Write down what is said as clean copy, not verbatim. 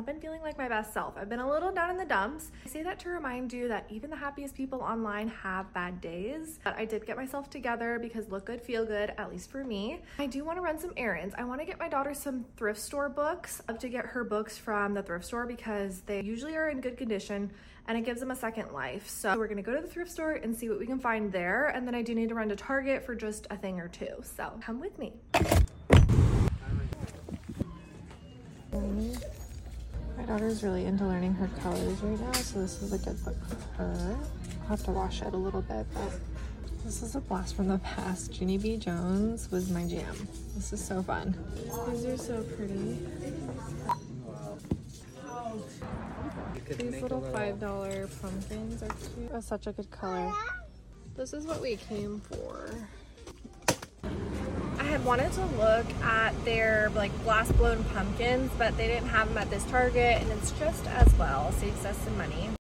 been feeling like my best self. I've been a little down in the dumps. I say that to remind you that even the happiest people online have bad days. But I did get myself together because look good, feel good, at least for me. I do want to run some errands. I want to get my daughter some thrift store books. I love to get her books from the thrift store because they usually are in good condition and it gives them a second life. So we're gonna go to the thrift store and see what we can find there. And then I do need to run to Target for just a thing or two. So come with me. My daughter's really into learning her colors right now, so this is a good book for her. I'll have to wash it a little bit, but this is a blast from the past. Ginny B. Jones was my jam. This is so fun. These are so pretty. These little $5 pumpkins are cute. That's such a good color. This is what we came for. I had wanted to look at their like glass blown pumpkins, but they didn't have them at this Target, and it's just as well, saves us some money.